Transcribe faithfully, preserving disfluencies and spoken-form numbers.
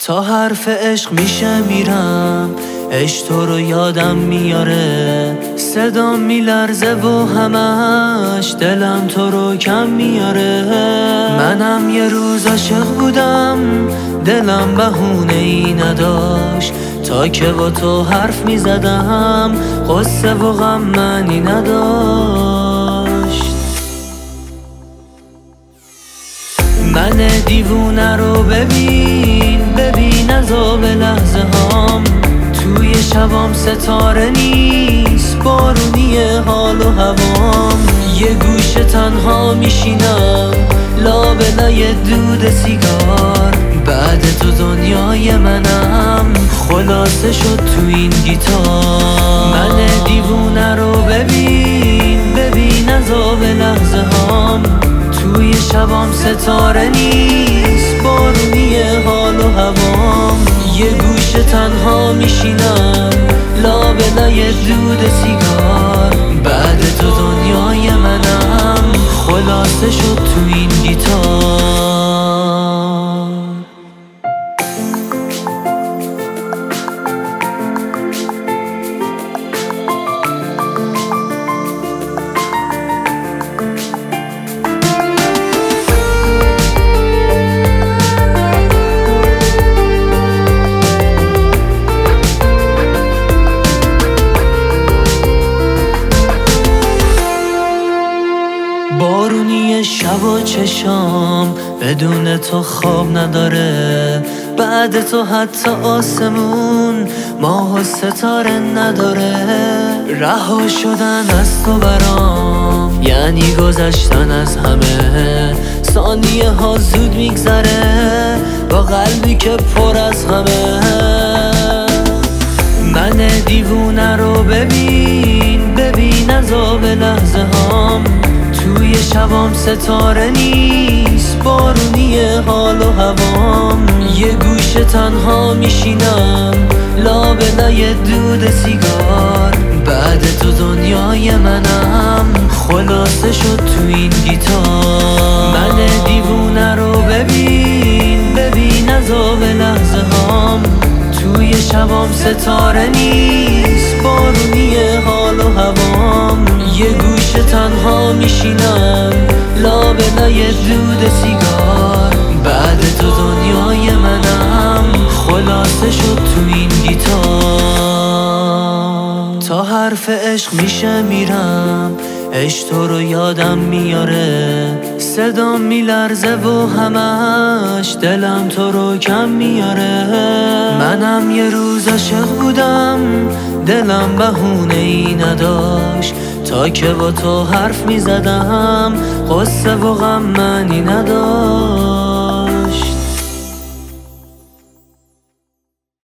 تا حرف عشق میشه میرم، عشق تو رو یادم میاره، صدام میلرزه و همش دلم تو رو کم میاره. منم یه روز عاشق بودم، دلم بهونه ای نداشت، تا که با تو حرف میزدم قصه و غم معنی نداشت. من دیوونه رو ببین ببین عذاب لحظه هام، توی شبام ستاره نیست، بارونی حال و هوام. یه گوشه تنها میشینم لابلای دود سیگار، بعد تو دنیای منم خلاصه شد تو این گیتار. من دیوونه رو ببین ببین عذاب لحظه هام، توی شبام ستاره نیست، بارونی حال و هوام. یه گوشه تنها میشینم لابلای دود سیگار، بعد تو دنیای منم خلاصه شد تو این گیتار. بارونی شب و چشام بدون تو خواب نداره، بعد تو حتی آسمون ماه و ستاره نداره. رها شدن از تو برام یعنی گذشتن از همه، ثانیه ها زود میگذره با قلبی که پر از غمه. من دیوونه رو ببین ببین عذاب لحظه هام، توی شبام ستاره نیست، بارونی حال و هوام. یه گوشه تنها میشینم لابلای دود سیگار، بعد تو دنیای منم خلاصه شد تو این گیتار. من دیوونه رو ببین ببین عذاب لحظه هام، توی شبام ستاره نیست، بارونی حال و هوام. یه گوشه تنها میشینم لابلای دود سیگار، بعد تو دنیای منم خلاصه شد تو این گیتار. تا حرف عشق میشه میرم، عشق تو رو یادم میاره، صدام میلرزه و همش دلم تو رو کم میاره. منم یه روز عاشق بودم، دلم بهونه ای نداشت، تا که با تو حرف میزدم قصه و غم معنی نداشت.